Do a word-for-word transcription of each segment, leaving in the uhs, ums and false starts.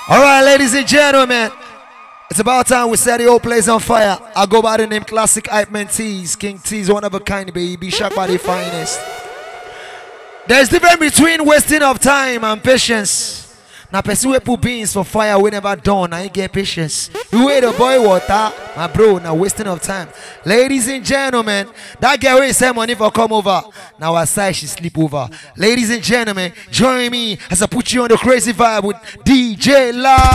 Alright, ladies and gentlemen, it's about time we set the old place on fire. I go by the name Classic Hype Man Tees. King Tees, one of a kind, baby. Shocked by the finest. There's difference between wasting of time and patience. Now, pursue put beans for fire we never done. I ain't get patience. You wait a boy water, my bro. Now wasting of time. Ladies and gentlemen, that girl will send money for come over. Now our side she sleep over. Ladies and gentlemen, join me as I put you on the crazy vibe with D J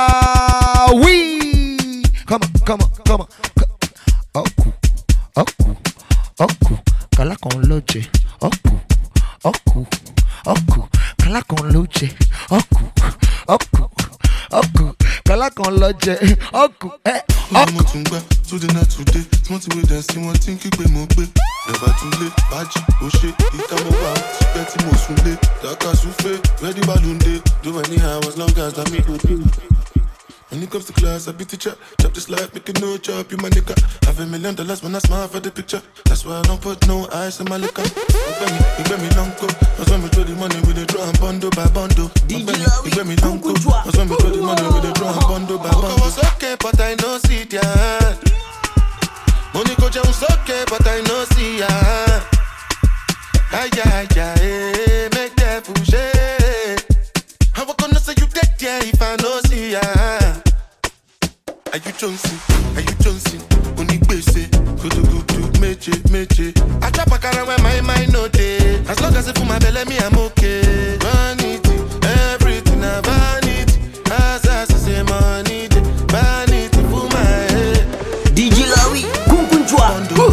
Lawi. Come on, come on, come on. Oh, cool, oh, cool, oh, cool. Kala con loche. Oh, cool, oh, cool, oh, cool. Kala con loche. Oh, cool. Oku, oku, kala kon loje, oku, eh, oku. Today not today, smarty way dance, see one thing keep me mo pe. Never too late, baji, oshe, ikamo wa, speti mo sunle, daka sufe, ready balloon day, do anyhow as long as I make go do. When it comes to class, I be teacher. Chop this life, make it no chop, you my nigga. Have a million dollars when I smile for the picture. That's why I don't put no eyes in my liquor. You bet me, you bet me long go. That's when we throw the money with the drum, bundle by bundle. You bet me, you bet me long go. That's when we throw the money with the drum, bundle by bundle. I was okay, but I know see ya. Money go down, okay, but I know see ya. Ay, ay, ay, make that push it. How I gonna say you dead, yeah, if I know see ya? Are you Johnson? Are you Johnson? Only base, go to go to meche, meche. I trap a car where my mind no day. As long as it for my belly, me I'm okay. Vanity, everything I vanity. As I say money, vanity for my head. D J Lawi, Kunkunchwa.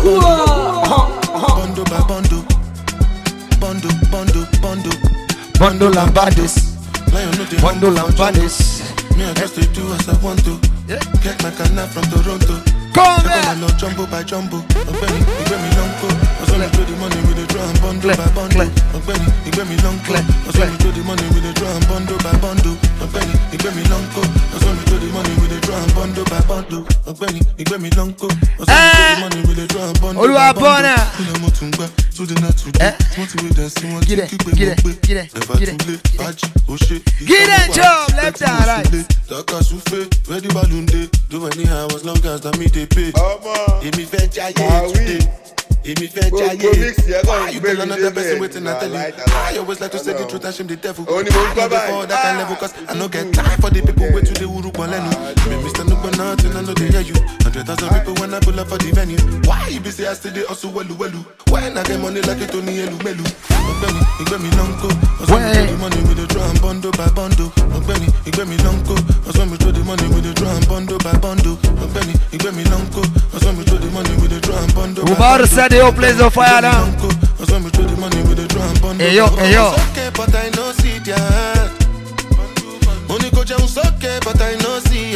Bondo by bondo, bondo, bondo, bondo, bondo lambadis. Bondo lambadis. Me I just do as I want to. Yeah. Get my canna from Toronto. Come on. No jumbo by jumbo. Ogbeni, you get me long go. I saw me throw the money with the drum bundle by bundle. Ogbeni, you get me long go. I saw me throw the money with the drum bundle by bundle. Ogbeni, you get me long go. I saw me throw the money with the drum bundle by bundle. Ogbeni, you get me long go. I saw me throw the money with the drum bundle by bundle. Ina motunga, today not today. Want to dance, want to keep it, get it, get it, get it, baji, oshe. Get it, job, left and right. Daka sufe, ready balloon day. Do anyhow as long as I meet the pay. Emi fẹ́ jayé today. Emi fẹ́ jayé. Why you tell another person waiting and tell you? I always like to say the truth and shame the devil. I know before that kind level cause I no get time for the people wait till they wuru polenu. Me Mister Nuba nothing I know they hear you. Hundred thousand people when I pull up for the venue. Why you be say I stay there also welu welu? When I get money like it Tony elu melu. Ogbeni, igbe mi lonko. Also me throw the money with the drum bundle by bundle. Ogbeni, igbe mi lonko. Also me throw the money with the drum bundle by bundle. Ogbeni, igbe mi lonko. Also me throw the money with the drum bundle. We're about to set the whole place on fire now. Hey yo, hey yo. Okay, but I know see ya. Money go down, okay, but I know see ya.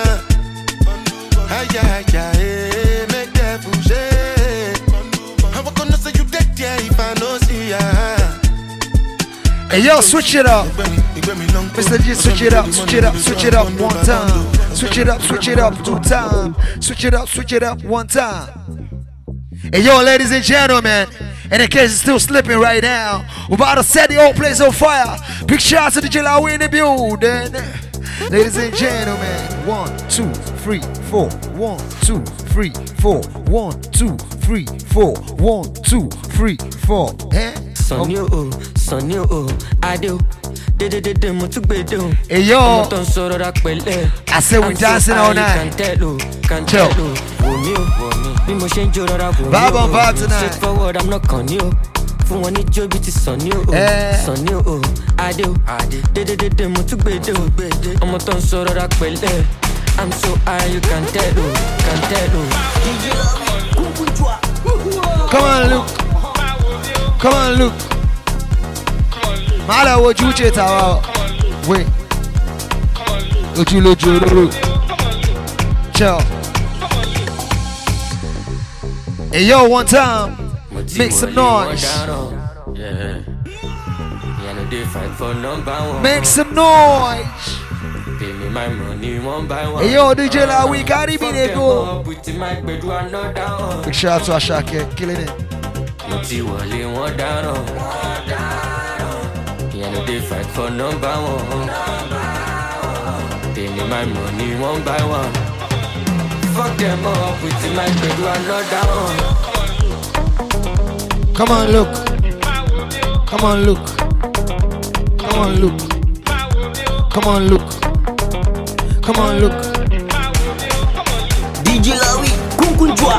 Ay, ay, ay, make that push it. How I gonna say you dead, yeah, if I know see ya? Hey yo, switch it up. Mister G, switch it up, switch it up, switch it up one time. Switch it up, switch it up two times. Switch it up, switch it up one time. Hey yo, ladies and gentlemen, and in case it's still slipping right now, we're about to set the whole place on fire. Big shout out to D J Lawi in the building. Ladies and gentlemen, one, two, three, four, one, two, three, four, one, two, three, four, one, two, three, four. Eh? Sonny oh, Sonny oh, I do. Hey yo, I said we dancing all night. Chill. Vibe on vibe tonight. Forward, I'm not con you. For one it job it is Sonny oh, Sonny oh, I do. I'm so high you can tell, can tell. Come on, Luke. Come on, Luke. Mala wo juche tawa. Wait. Oju loju loju. Ciao. Hey yo, one time. Make some noise. Make some noise. Pay me my money one by one. Hey yo, D J Lawi, carry me there go. Big shout out to Ashake, killing it. Moti wale one down. Yeah, no they fight for number one. They need my money one by one. Fuck them up with the mic, they do another one. Come on, look. Come on, look. Come on, look. Come on, look. Come on, look. D J Lawi, Kunkunjwa.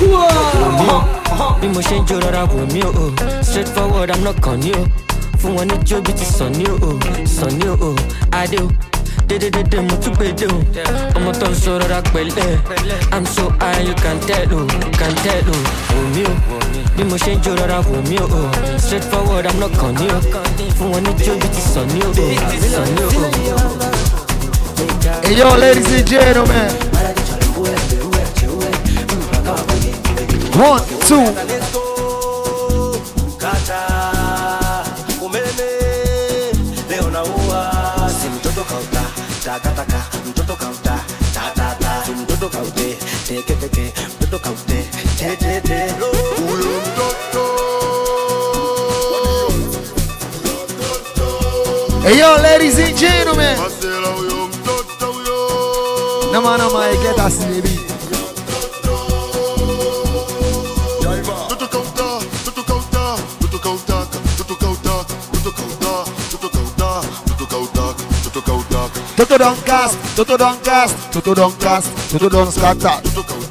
Be motion jorara with me, oh. Straightforward, I'm not con you. For one it job, it's son you, oh. Son you, oh. I do. I'm so high, you can tell, oh. Can tell, oh. Be motion jorara with me, oh. Straightforward, I'm not con you. For one it job, it's son you, oh. Son you, oh. Hey yo, ladies and gentlemen. One, two. Hey yo, ladies and gentlemen. No man, no man, get us baby. Toto don't cast, Toto don't cast, Toto don't cast, Toto don't scatter.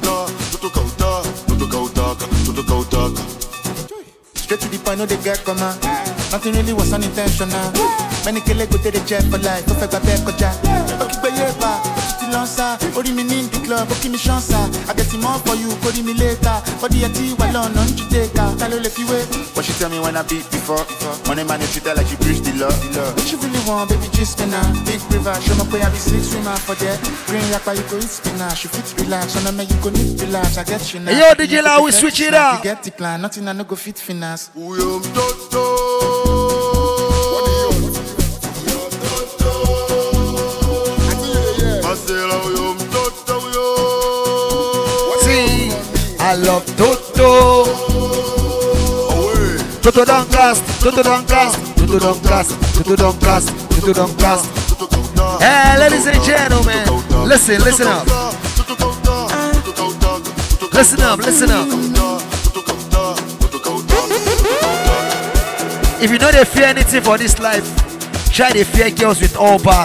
Straight to the point, no they get come on. Nothing really was unintentional. Many kill go to the jet for life. Go back back koja. Okay, baby, ba. Tu lança. Ori me in the club. Okay, me chance. I get him more for you. Call me later. Body at you, while on you take her. Tell her if you wait. What she tell me when I beat before. Money man, you treat her like she preach the law. What you really want, baby, just spinner. Big river, show me where I be six swimmer for that. Green yakpa, you go eat spinner. She fit relax. On a man, you go need relax. I get you now. Yo, D J Lawi, switch it up. You get decline. Nothing I no go fit finance. See, I love Toto. Toto don't cast, Toto don't cast, Toto don't cast, Toto don't cast, Toto don't cast. Hey, ladies and gentlemen, listen, listen up. Listen up, listen up. If you know they fear anything for this life, try to fear girls with all back.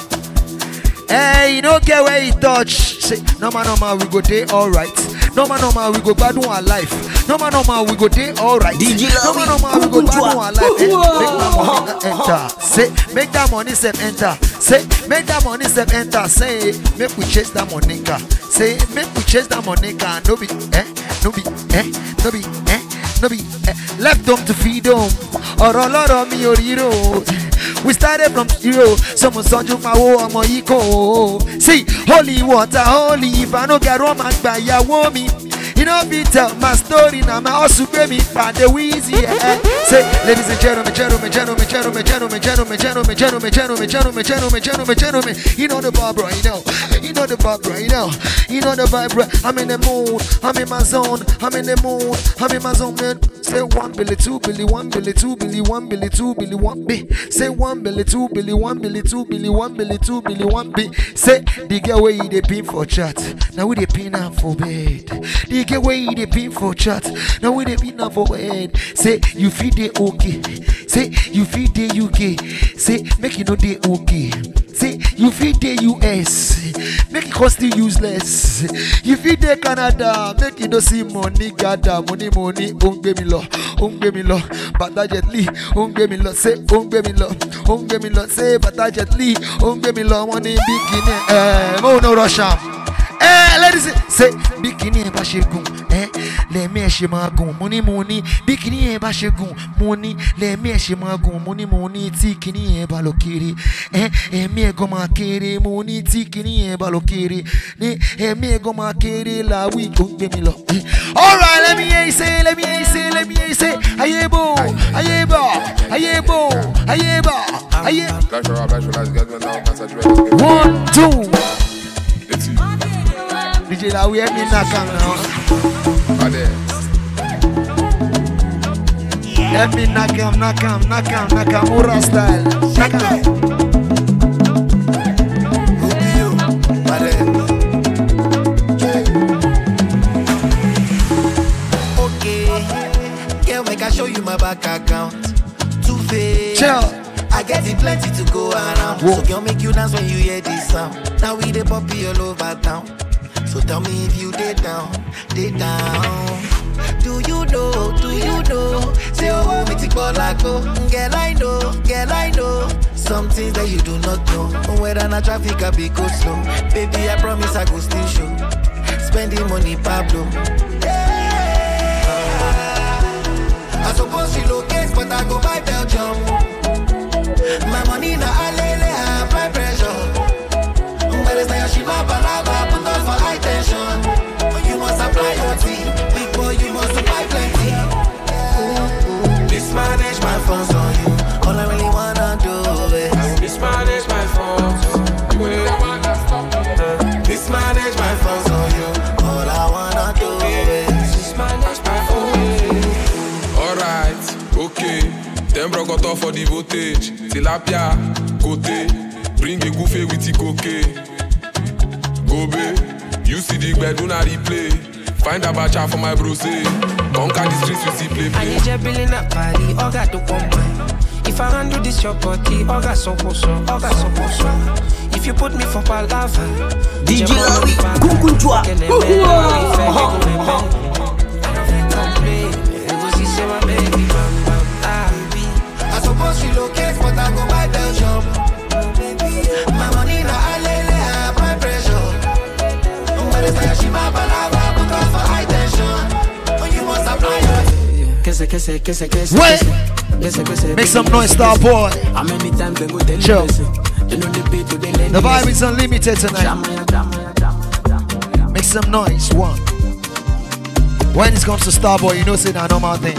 Hey, you don't get where you touch. Say, no man, no man, we go day alright. No man, no man, we go bad our life. No man, no man, we go day alright. No man, no man, we go bad our life. Hey, make that money enter. Say, make that money step enter. Say, make that money step enter. Say, make we chase that money car. Say, make we chase that money car. No be, eh, no be, eh, no be, eh, no be, eh. Left them to feed them. Or a lot of me or hero. We started from zero. Someone saw you my own eco. See, holy water, holy. If I don't get Roman by ya woman, you know, be tell my story now. My also baby, but the wheezy. Say, ladies and gentlemen, gentlemen, gentlemen, gentlemen, gentlemen, gentlemen, gentlemen, gentlemen, gentlemen, gentlemen, gentlemen, gentlemen, gentlemen. You know the Barbara, you know. You know the Barbara, you know. You know the vibe. I'm in the mood. I'm in my zone. I'm in the mood. I'm in my zone, man. Say one billy, two billy, one billy, two billy, one billy, two billy, one B. Say one billy, two billy, one billy, two billy, one billy, two billy, one B. Say the girl where you dey pin for chat. Now we dey pin am for bed. The girl where you dey pin for chat. Now we dey pin am for bed. Say you feel dey okay. Say you feel dey U K. Say make you know dey okay. Say you feel dey U S. Make it cost you useless. You feel dey Canada. Make you no see money gather. Money money don't give me love. Don't give me love. Bata Jet Li. Don't give me love. Say don't give me love. Don't give me love. Say Bata Jet Li. Don't give me love. Money bikini. Eh, mo no rush am. Eh, ladies, say bikini e ba shegun. Eh, le me e she ma gun. Money money. Bikini e ba shegun. Money le me e she ma gun. Money money. Ti kini e ba lo kiri. Eh, e me e go ma kiri. Money ti kini e ba lo kiri. Ne, e me e go ma kiri la we don't give me love. All right, let me hear you say. Let me hear you say. Let me hear you say. Ayebo, ayebo, ayebo, ayebo, ayebo. One, two. D J Lawi, help me knock him now. Help me knock him, knock him, knock him, knock him, Mura style. Knock him. Okay, girl, make I show you my bank account. Two face. Chill. I get it plenty to go around. Whoa. So girl, make you dance when you hear this sound. Now we the poppy all over town. So tell me if you did down, did down. Do you know, do you know? Say oh, me take ball like go. Girl, I know, girl, I know. Some things that you do not know. Whether na traffic I be go slow. Baby, I promise I go still show. Spending money, Pablo. Yeah. I suppose she locates, but I go buy Belgium. My money na alele, I apply pressure. But it's like she ma balaba, put on for high tension. You must apply your team, big boy, you must apply plenty. Mismanage my funds on you, all I really wanna do is mismanage my funds. Mismanage my funds on you, all I wanna do is Mismanage my funds. Alright, okay. Them bro got off for the voltage. Tilapia, côté. Bring a goofy with the cocaine. Gobe, you see the bed, do not replay. Find a bacha for my bros. Conquer the streets, you see play play. I need you building up party, all got to come by. If I handle this your body, all got so so, all got so so. If you put me for palava, D J Lawi, Kukunchwa. I suppose she locates, but I go buy Belgium. My money na alele, I apply pressure. But it's like she ma balaba, put on for high tension. You must apply your. Wait! Make some noise, star boy. How many times they go tell Chill. you know the beat to the lady. The vibe is unlimited tonight. Make some noise, one. When it comes to Starboy, you know say that normal thing.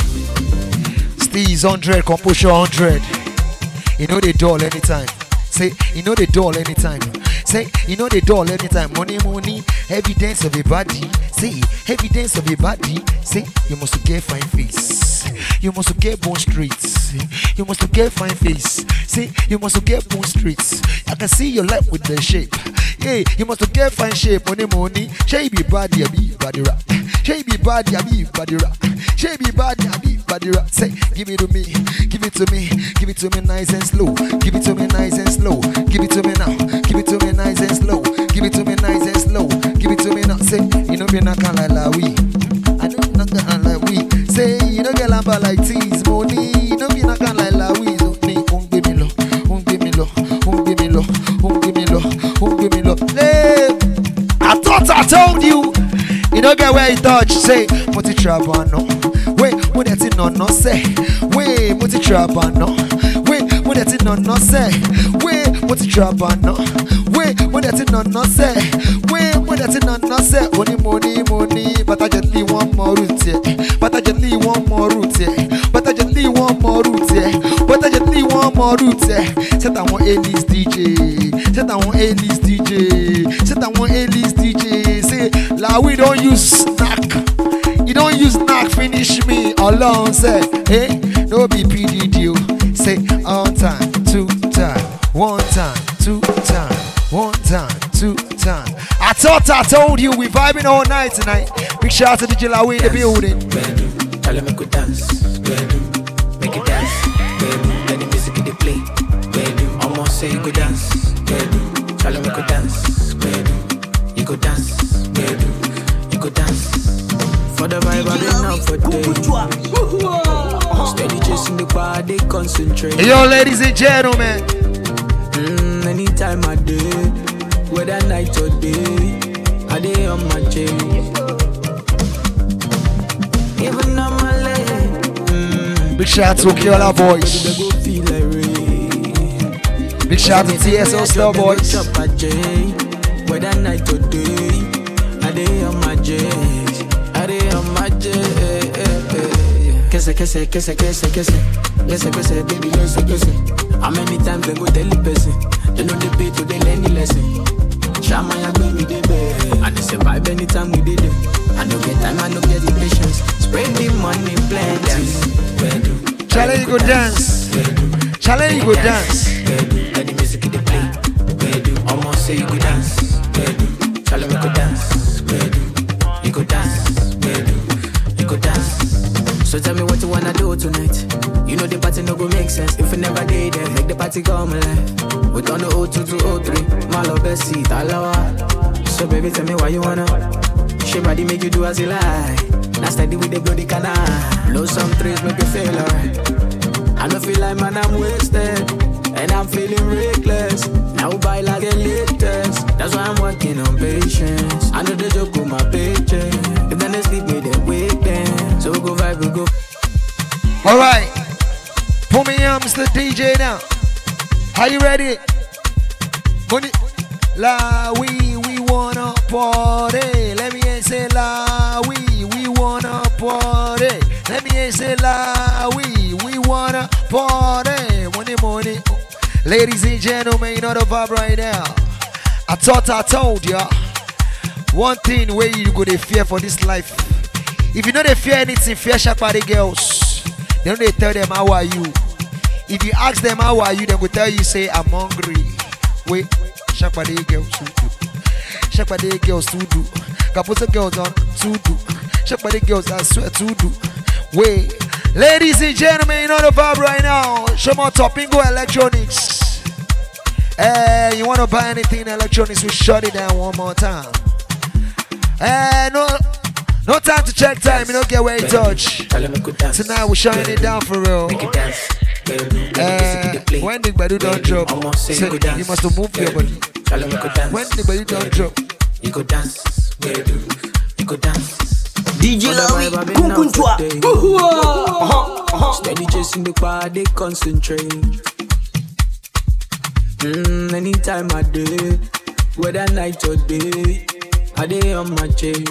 Steve's one hundred, Composure one hundred. You know they dull anytime. Say, you know they dull anytime. Say, you know they dull anytime. Money, money, evidence of a body. Say, evidence of a body. Say, you must get fine face. You must get bone streets. You must get fine face. Say, you must get bone streets. I can see your life with the shape. Yeah, you must get fine shape. Money, money. She be body, I be body rock. She be body, I be body rock. She be body, I be body rock. Say, give it to me, give it to me, give it to me nice and slow. Give it to me nice and slow. Give it to me now. Give it to me nice and slow. Give it to me nice and slow. Give it to me now. Say, you know me not can like la we. I know not can like we. Say, you know get lamba like tease money. You know me not can like la we. So me, um give me low, um give me low, um give me low, um give me low, um give me low. Hey, I thought I told you. You don't get where you touch. Say, multi travel no. Wait, what that in no no say. Wait, multi travel no. Wait, what that in no no say. Wait, multi travel no. Wait, what that in no no say. Wait, what that in no no say. Money, money, money. But I just leave one more route here. But I just leave one more route here. But I just leave one more route here. But I just leave one more route here. Set I want A-list D J. Set I want A-list D J. Set I want A-list D J. Say, la we don't use snack. You don't use snack. Finish me alone. Say, hey, no be P D D. Say, on time, two time, one time, two time, one time, two time. I thought I told you we vibing all night tonight. Big shout out to the D J Lawi in the building. Tell them make it dance. Make it dance. Let the music in the play. Almost say you go dance. Tell them make it dance. You go dance. You go dance. For the vibe I've been out for days. Steady chasing the bar, they concentrate. Hey, yo, ladies and gentlemen. Mm, anytime I day, whether night or day, I day on my chain. Even on my leg. Mm, Big shout out to Okiola Boys. Big shout out to T S O Star Boys. Whether night or day, I day on my J. I day on my J. Kese, kese, kese, kese, kese. Kese, kese, baby, kese, kese. How many times they go tell the person? They know the beat to they learn the lesson. Shama ya baby, they be. And they survive anytime we did it. I don't get time, I don't get the patience. Spread the money, plenty. Chale, you go dance. Chale, you go dance. Let the music in the play. Almost say you go dance. Bedu, Charlie make you dance. Bedu, you go dance. Bedu, you go dance. So tell me what you wanna do tonight. You know the party no go make sense if you never did it. Make the party come alive. We done the oh two to oh three. My love best seat, alawa. So baby, tell me why you wanna. She body make you do as you like. Now steady with the bloody canal. Blow some trees, make you feel alright. I don't feel like man, I'm wasted. And I'm feeling reckless. Now buy like the latest. That's why I'm working on patience. I know the joke with my paycheck. If then they sleep with them, wake them. So we go vibe, we go. Alright. Pull me on, Mister D J now. Are you ready? Money. La we we wanna party. Let me hear say la we we wanna party. Let me hear say la we we wanna party. Money money. Ladies and gentlemen, you know the vibe right now. I thought I told ya one thing where you go to fear for this life. If you know they fear anything, fear Shakpari girls. Then they tell them how are you. If you ask them how are you, they will tell you say I'm hungry. Wait. Shakpade girls to do. Shakpade girls to do. Kapusa girls on to do. Shakpade girls I swear to do. Wait, ladies and gentlemen, you know the vibe right now. Show more Topingo Electronics. Hey, you wanna buy anything in electronics? We shut it down one more time. Hey, no, no time to check time. You don't get way in touch. Tonight we're shutting it down for real. Uh, when the body don't drop, so you must move your body. When the body don't drop, you go dance. You go dance. D J Lawi, Kunkunchwa. Steady chasing the body, concentrate. Mm, anytime I day, whether night or day, I day on my chain.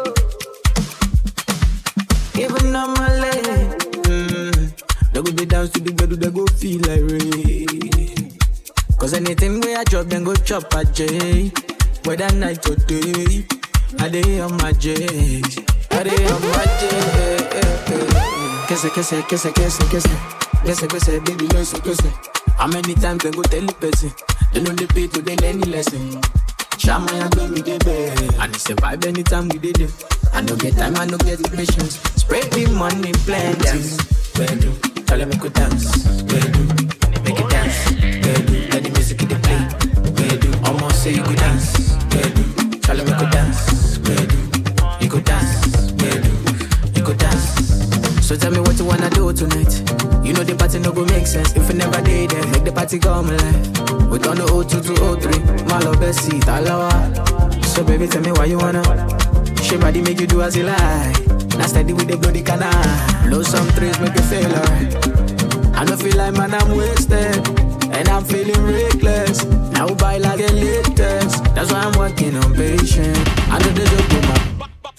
Even on my leg. Mm. They go be dance to the bed, they go feel like rain. Cause anything where I drop, then go chop a J. Whether night or day, I day on my J. I day on my J. Kese, kese, kese, kese, kese. Kese, kese, baby, kese, kese. How many times they go tell the person? They know they pay to them any lesson. Shama ya baby, they bed. And it's a vibe anytime we did it. I no get time, I no get the patience. Spread the money plenty. Bedu, tell them make you dance. Bedu, make it dance. Bedu, let the music in the play. Bedu, almost say you go dance. Bedu, tell them make you dance. Bedu, you go dance. Bedu, you go dance. So tell me what you wanna do tonight. You know the party no go make sense if you never did it. Make the party come alive. We done the oh two to oh three. My love best seat, alawa. So baby, tell me why you wanna. She body make you do as you like. Now steady with the bloody canal. Blow some trees, make you feel alright. I don't feel like man, I'm wasted. And I'm feeling reckless. Now buy like the latest. That's why I'm working on patience. I know the joke with my.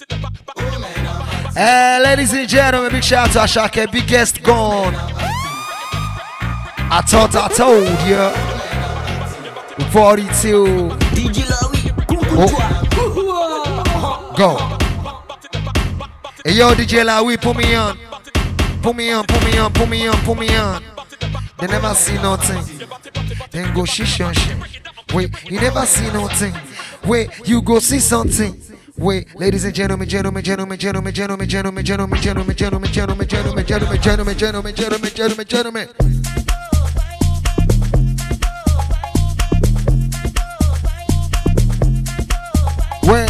Hey, ladies and gentlemen, big shout out to Ashake, biggest gone. I thought I told you. forty-two. D J Lawi, oh. Go. Hey yo, D J Lawi, put me on. Put me on, put me on, put me on, put me on. They never see nothing. Then go shish on shit. Wait, you never see nothing. Wait, you go see something. Wait, ladies and gentlemen, gentlemen, gentlemen, gentlemen, gentlemen, gentlemen, gentlemen, gentlemen, gentlemen, gentlemen, gentlemen, gentlemen, gentlemen, gentlemen, gentlemen, gentlemen, gentlemen. Wait.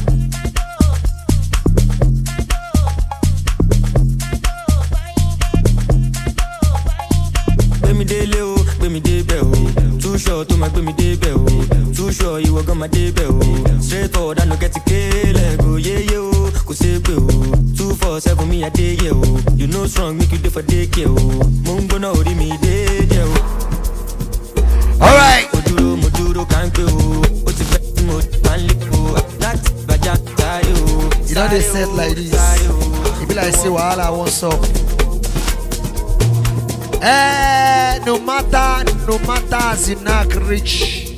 Gbemi dele o, gbemi debe o. Too short to my gbemi debe o. Too short you go my debe o. Straight forward I no get to kill go yeah yeah o. Go say o. Two four seven me a day yeah o. You know strong make you do for day yeah o. Mungo no ori me day yeah o. All right. Moduro moduro can't go. Oti be mo manli o. That baja tayo. You know they said like this. It be like say wahala won't up. Eh, no matter, no matter as you knock rich.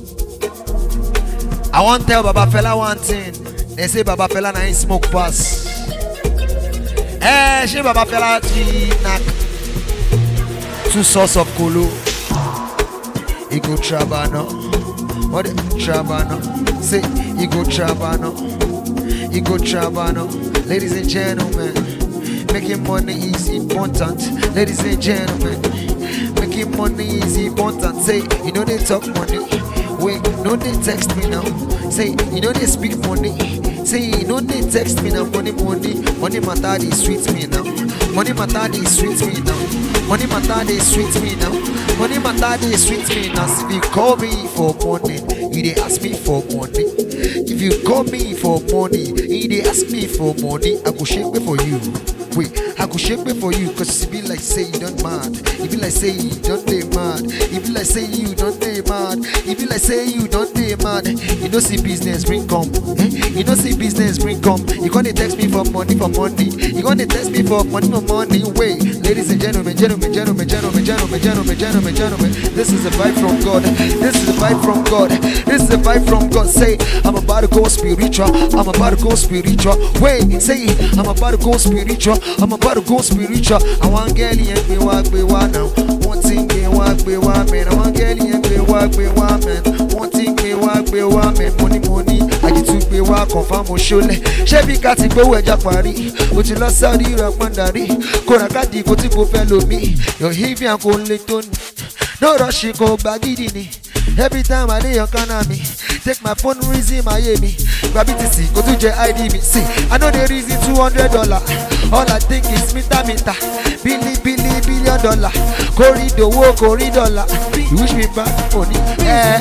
I want tell Baba Fela one thing. They say Baba Fela na him smoke pass. Eh, she Baba Fela three knock two source of kolo. He go travel no. What Trabano? Say, you go Trabano. You go Trabano. Ladies and gentlemen, making money is important. Ladies and gentlemen, making money is important. Say, you know they talk money. Wait, no they text me now. Say, you know they speak money. Say, you know they text me now. Money, money, money matter they sweet me now. Money matter they sweet me now. Money matter they sweet me now. Money matter they sweet me now. If you call me for money, you they ask me for money. If you call me for money, you they ask me for money. I go shake me for you. Wait, I go shake me for you, cause it be like say you don't mad. It be like say you don't dey mad. It be like say you don't dey mad. It be like say you don't dey mad. You don't see business bring come. Eh? You don't see business bring come. You gonna text me for money for money. You gonna text me for money for money. Wait, ladies and gentlemen, gentlemen, gentlemen, gentlemen, gentlemen, gentlemen, gentlemen, gentlemen. This is a vibe from God. This is a vibe from God. This is a vibe from God. Say, I'm about to go spiritual. I'm about to go spiritual. Wait, say, I'm about to go spiritual. I'm about to go spiritual. I want girlie and be walk be one now. One thing be walk be one man. I want girlie and be walk be one man. One thing be walk be one man. Money money. I get to be walk confirm o shole. Shebi kati gbe weja pari. O ti lọ Saudi ra pandari. Kora kadi ko ti ko fe lo mi. Your heavy and ko le ton. No rush ko bagidi ni. Every time I lay your canami, take my phone, reason my me. Grab it to see, go to J I D me. See, I know the reason two hundred dollars. All I think is meter meter. Billy, billy, billion dollar. Corridor, wo, corridor. You wish me back money. Eh,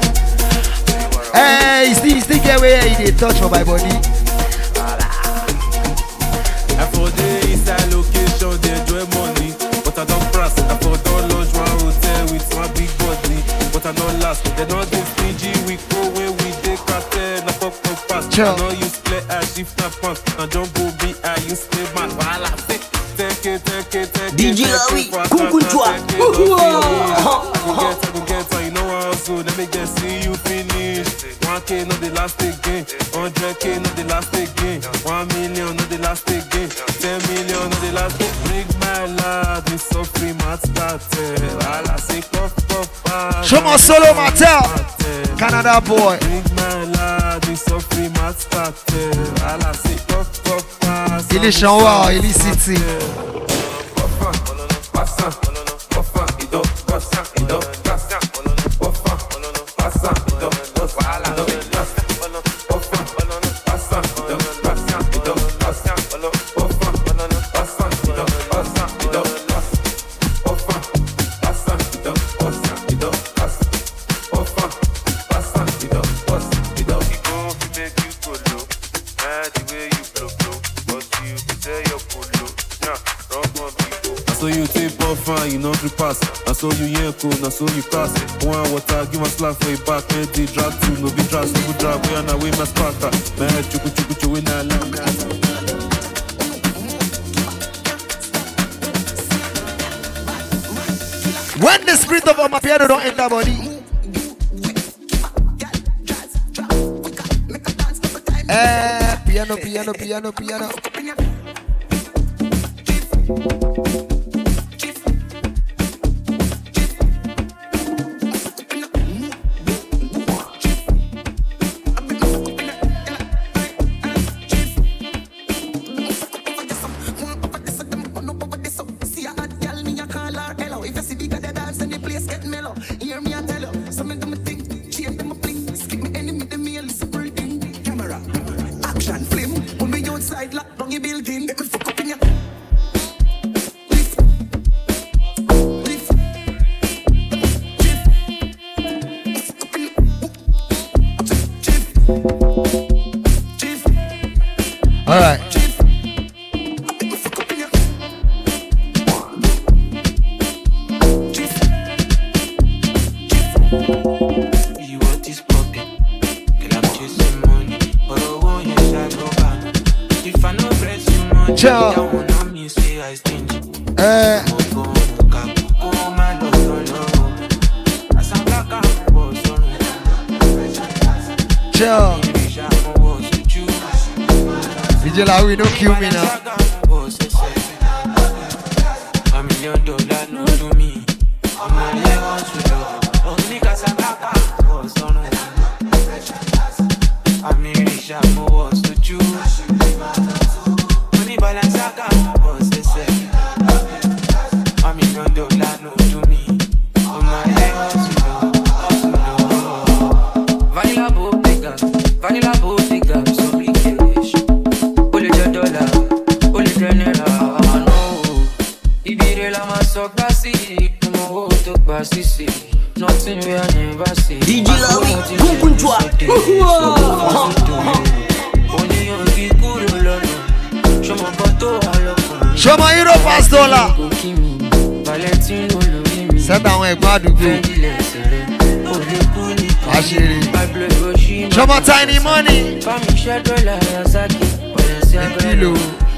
eh, you still, still get where you did touch for my body. I for the inside location, they enjoy money. But I don't press, I for don't launch one hotel with my big body. But I don't last, they don't do stingy. We go when we take cartel, na pop pop pass. I know you play as if na pump. Now jumbo be I you stay man. Voila, take it, take it, take it. D J Larry, Kunkunchwa. I go get, I go get, you know how so. Let me just see you finish. One K not the last again. Hundred K not the last again. One million not the last again. Ten million not the last again. Bring my lad, we so free mat started. Voila, say puff puff. Show my solo Mattel, Canada boy. Bring my lad, we so free mat started. Voila, say puff puff. Il est chanwa, il est city. You know three pass, and so you hear cool, and so you pass. One water, give my slack for your back, man. They drag two, no be drag, no drag. We are now with my sparta, man. Chuku chuku chuku in our land. When the spirit of Amapiano don't enter body, eh, piano, piano, piano, piano. All right. Ciao. Eh. Ciao. D J Larry, don't kill me now. A million dollars no to me. I'm not here to do. Only cause I'm back. sharp, more what's the juice. Money balance account, boss, they say. I mean, no do that, no do me. Oh my head, hustle, hustle. Vanilla bottega, vanilla bottega, so big cash. Only the dollar, only the naira, no. Ibire la masokba si, mo to basi si. Nothing we I never see. D J Lawi, Kunkunchwa. Show my hero fast dollar. Send down a bad show my tiny money. Kilo.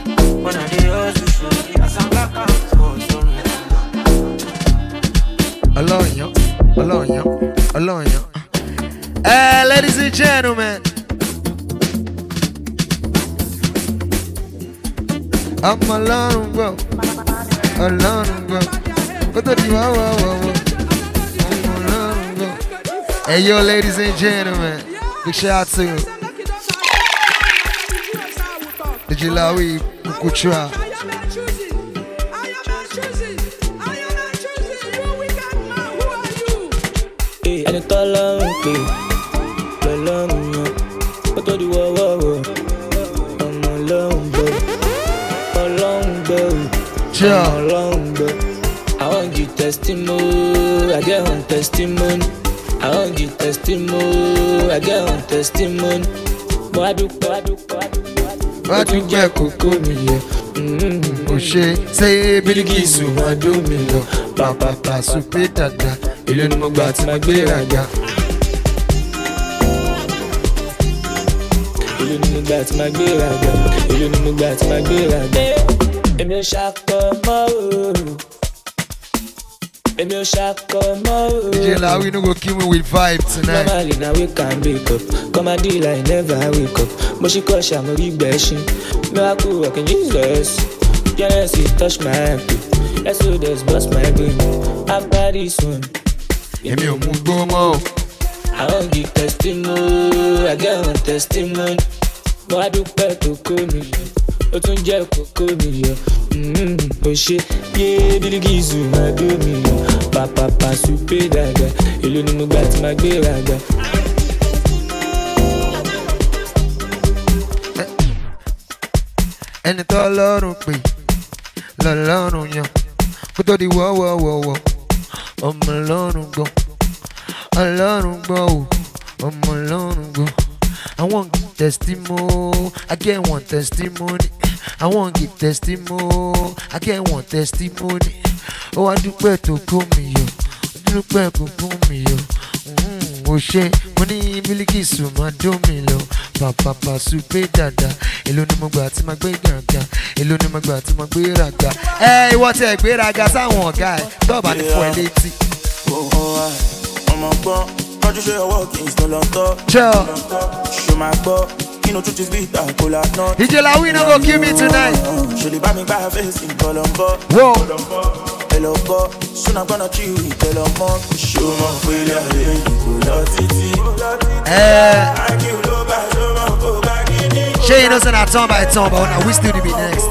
Alone, yo. Alone, yo. Alone, yo. Hey, ladies and gentlemen. I'm alone, bro. Alone, bro. What the wow, wow, wow, wow. I'm alone, bro. Hey, yo, ladies and gentlemen. Big shout out to you. D J Lawi, Kunkunchwa. ẹni tó lọ́rùn pé lọ́lọ́run yan ó tó di wọ́wọ́wọ́ ọmọ ọlọ́run gbọ́ ọlọ́run gbọ́ ọmọ ọlọ́run gbọ́. I want give testimony, I get on testimony. I want give testimony, I get on testimony. Mo adúpẹ́ adúpẹ́ adúpẹ́ ó tún jẹ́ kókó mi yẹ. Mo ṣe ṣe Bilikisu máa dó mi lọ pàpàpà súpé dàda èlò ni mo gbà tí máa gbéra ga. èlò ni mo gbà tí máa gbéra ga èlò ni mo gbà tí máa gbéra ga. èmi ò ṣàkọ mọ́ o èmi ò ṣàkọ mọ́ o. D J Lawi no go kill me with vibe tonight. Normally na wake and wake up come and deal I never wake up. Mo ṣe kọ́ ṣàmórí gbẹ̀ṣin miracle working Jesus. Genesis touch my ankle Exodus bust my brain after this one. Èmi ò mú gbó mọ́ o. I wan give testimony, I get one testimony. Mo wá dúpẹ́ tó kó mi yọ, ó tún jẹ́ kókó mi yọ. Ó ṣe yé Bilikisu máa dó mi yọ, pàpàpà súpé dàda, èlò ni mo gbà tí máa gbéra ga. Ẹni tó lọ́rùn pé lọ́lọ́run yan kó tó di wọ́wọ́wọ́wọ́ ọmọ ọlọ́run gbọ́ ọlọ́run gbọ́ o ọmọ ọlọ́run gbọ́. I want give testimony, I get one testimony. I want give testimony, I get one testimony. Ó wá dúpẹ́ tó kó mi yọ, ó dúpẹ́ kó kó mi yọ. Ó ṣe mo ní Bilikisu máa dó mi lọ pàpàpà súpé dàda èlò ni mo gbà tí máa gbé gàgà èlò ni mo gbà tí máa gbé ràgà. Ẹ ìwọ tí ẹ gbé ràgà sáwọn ọ̀gá ẹ tó bá ní fún ẹ létí. ọmọ gbọ́ tọ́jú ṣe ọwọ́ kì í sọ lọ́tọ́. ṣo máa gbọ́ inú tún ti bí ìta kò la ná. D J Lawi no go kill me tonight. ṣe lè bá mi gbá fèsì kọlọ́mbọ́. ẹ lọ gbọ́ soon I'm gonna chill with ẹ lọ mọ́. ṣo mọ̀ pé ilé ayé yìí kò lọ títí. àìkí ló bá ṣo mọ̀ kó bá gidi. Ṣé you know say na turn by turn but na we still dey be next.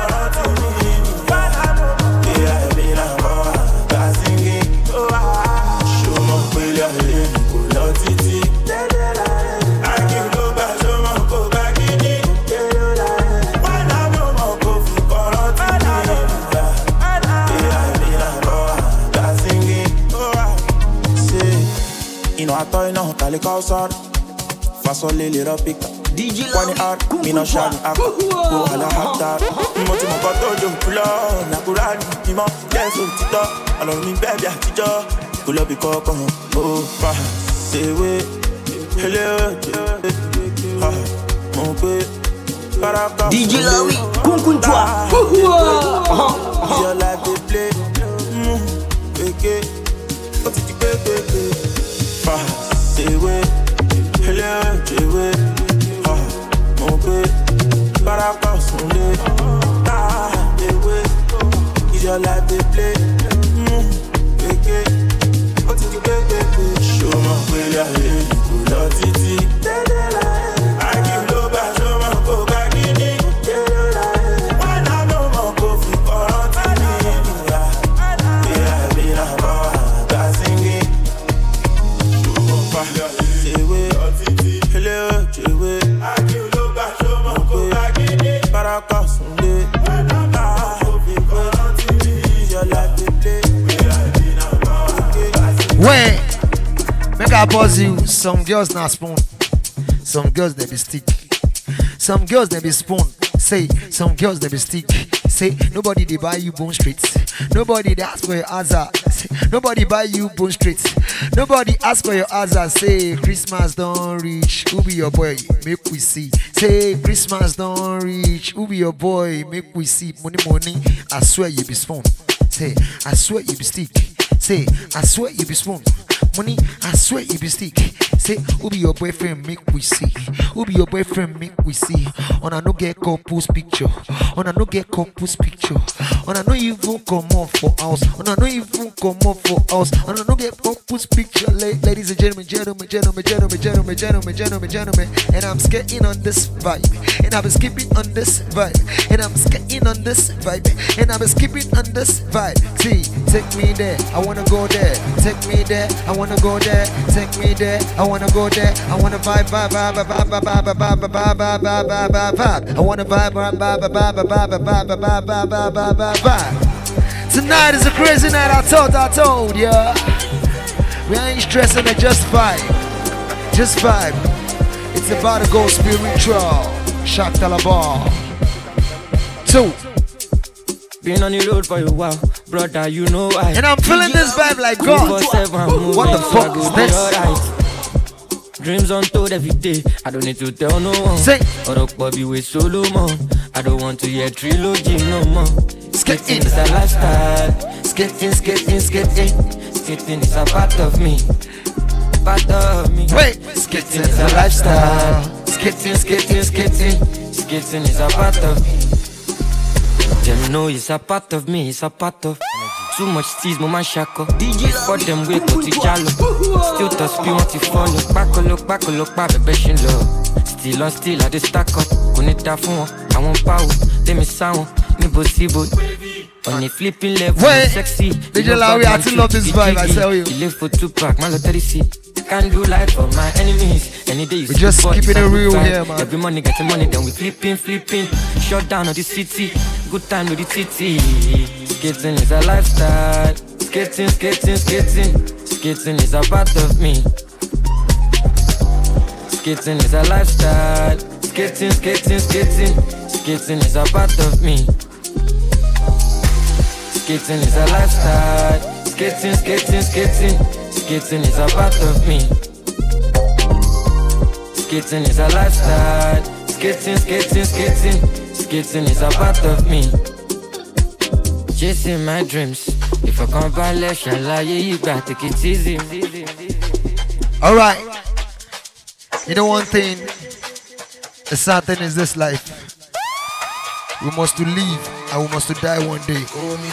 Àtọ́ iná kàlẹ́ ká sọ́ọ̀rọ̀ fasọ́lé lè rọ́ píkà wọ́n ní art mi náà ṣáà ní akọ kó aláhàtà mo ti mọ̀ kọ́ tó jò kúlọ̀ nàkúrà ní mímọ́ jẹ́sọ̀ títọ́ ọlọ́run mi bẹ́ẹ̀ bí àtijọ́ kò lọ́ọ́ bí kọ́kọ́ ó fà ṣèwé eléwé mo pé kárákà D J Lawi, Kunkunchwa. Your life they play kéké ó ti di kékéké. Ṣèwé, eléwé, ṣèwé, mo gbé báràkà súnlé, ewé, is your life dey play, kéké, ó ti di kékéké. Ṣo mọ̀ pé ayé kò lọ títí, àìkí ló I pause you. Some girls not spoon. Some girls they be stick. Some girls they be spoon. Say, some girls they be stick. Say, nobody they buy you bone streets. Nobody they ask for your answer. Say, nobody buy you bone streets. Nobody ask for your answer. Say, Christmas don't reach. Who be your boy? Make we see. Say, Christmas don't reach. Who be your boy? Make we see. Money, money. I swear you be spoon. Say, I swear you be stick. Say, I swear you be spoon. Money, I swear you be stick. Say, who be your boyfriend? Make we see. Who be your boyfriend? Make we see. On a no get couples picture. On a no get couples picture. On a no even come off for house. On a no even come off for house. On a no get couples picture. La- ladies and gentlemen, gentlemen, gentlemen, gentlemen, gentlemen, gentlemen, gentlemen, gentlemen. And I'm skating on this vibe. And I've been skipping on this vibe. And I'm skating on this vibe. And I've been skipping on this vibe. See, take me there. I wanna go there. Take me there. I wanna go there. Take me there. I wanna go there. I wanna vibe, vibe, vibe, vibe, vibe, vibe, vibe, vibe, vibe, vibe, vibe, vibe, vibe. I wanna vibe, vibe, vibe, vibe, vibe, vibe, vibe, vibe, vibe, vibe, vibe, vibe, vibe. Tonight is a crazy night. I told, I told ya. We ain't stressing it. Just vibe, just vibe. It's about to go spiritual. Shock Talabar. Two. Been on the road for a while, brother, you know I. And I'm feeling this vibe like God. What the fuck is this? Right. Dreams untold every day. I don't need to tell no one. Say. Or up Bobby with Solomon. I don't want to hear trilogy no more. Skating is a lifestyle. Skating, skating, skating. Skating is a part of me. Part of me. Wait. Skating is a lifestyle. Skating, skating, skating. Skating is a part of me. Them know it's a part of me, it's a part of. Too much tease, mama shako. For them wait to jalo. Still to spew want to follow. Bako look, bako look, baby beshin low. Still on still, I just stack up. Kunita phone, I want power. Let me sound, nibo sibo. On the flipping level, sexy. D J Larry, I still love this vibe, I tell you. You live for two pack, my lottery seat. Can't do life for my enemies. Any day you we just keeping it real here, man. Every money getting money, then we flipping, flipping. Shut down on the city. Good time with the city. Skating is a lifestyle. Skating, skating, skating. Skating is a part of me. Skating is a lifestyle. Skating, skating, skating. Skating is a part of me. Skating is a lifestyle. Skating, skating, skating. Skating is a part of me. Skating is a lifestyle. Skating, skating, skating. Skating is a part of me. Chasing my dreams. If I can't buy less, shall I? You got to take it easy. Alright. You know one thing? The sad thing is this life. We must to live and we must to die one day.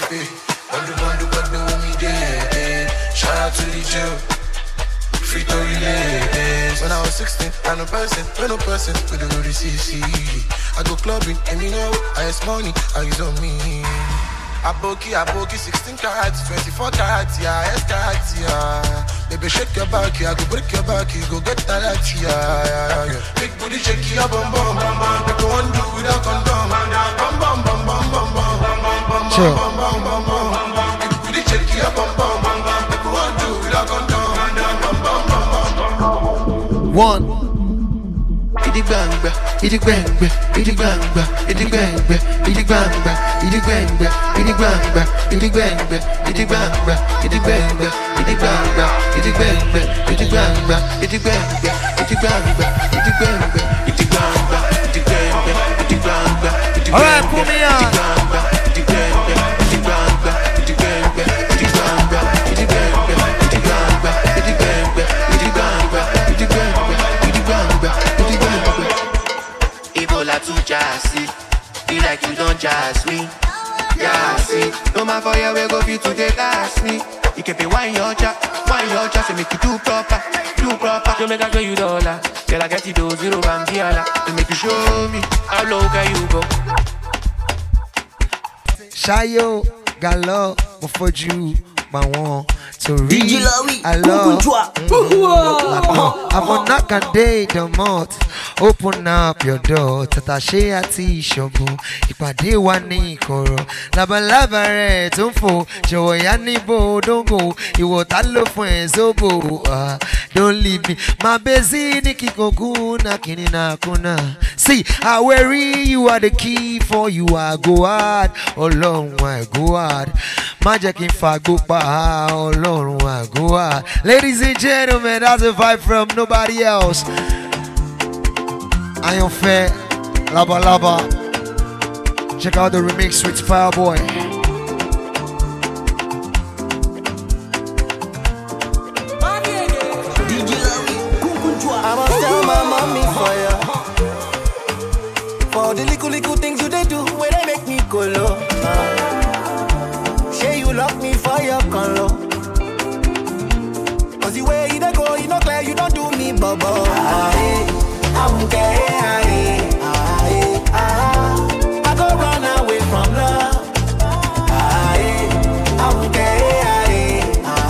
Shout out to the jail. Free to relate. When I was sixteen, I'm a person, when a person, we don't know the C C. I go clubbing, and you know, I ask money, I use on me. I bokey, I bokey, sixteen carats, twenty-four carats, yeah, S carats, yeah. Baby, shake your back, yeah, go break your back, you go get that, yeah, yeah, yeah. Big booty, shake your bum bum, bum bum. Make go undo without condom, bum bum bum bum bum bum bum bum bum bum bum bum. Big booty, shake your bum bum, bum bum. Make go undo without condom, bum bum bum bum bum. One. Idi gbangba, idi gbangba, idi gbangba, idi gbangba, idi gbangba, idi gbangba, idi gbangba, idi gbangba, idi gbangba, idi gbangba, idi gbangba, idi gbangba, idi gbangba, idi gbangba, idi gbangba, idi gbangba, idi gbangba, idi gbangba, idi gbangba, idi gbangba. All right, put me on. Idi gbangba, idi gbangba, idi gbangba, idi gbangba, idi gbangba, idi gbangba, idi gbangba, idi gbangba, idi gbangba, idi gbangba, idi gbangba. Ebola to Jassy, be like you don't jazz me. Jassy, no man for you, we go fit to take gas me. You can be wine your chat, wine your chat, so make you do proper, do proper. You make I show you dollar, girl I get you those zero and piala. To make you show me how low can you go. Shayo, Galo, Mofoju, my one. So read, I love. I'm on knock and day the month. Open up your door. Tatashe ati shobu. Ipade wani koro. Laba laba re tumfo. Jowo yani bo don't go. Iwo talo fun zobo. Don't leave me. My busy niki kokuna kinina kuna. See, I worry you are the key for you. I go hard. Oh Lord, I go hard. Magic in fact go pa. Oh Lord, I go hard. Ladies and gentlemen, that's a vibe from nobody else. Iron Fair, Laba Laba. Check out the remix with Fireboy. I must tell my mommy for ya. For the little little things you they do, where they make me go low. Uh, say you lock me for your color. Cause the way you go, you know clear, you don't do me bubble. I'm okay, I go run away from love. I'm okay,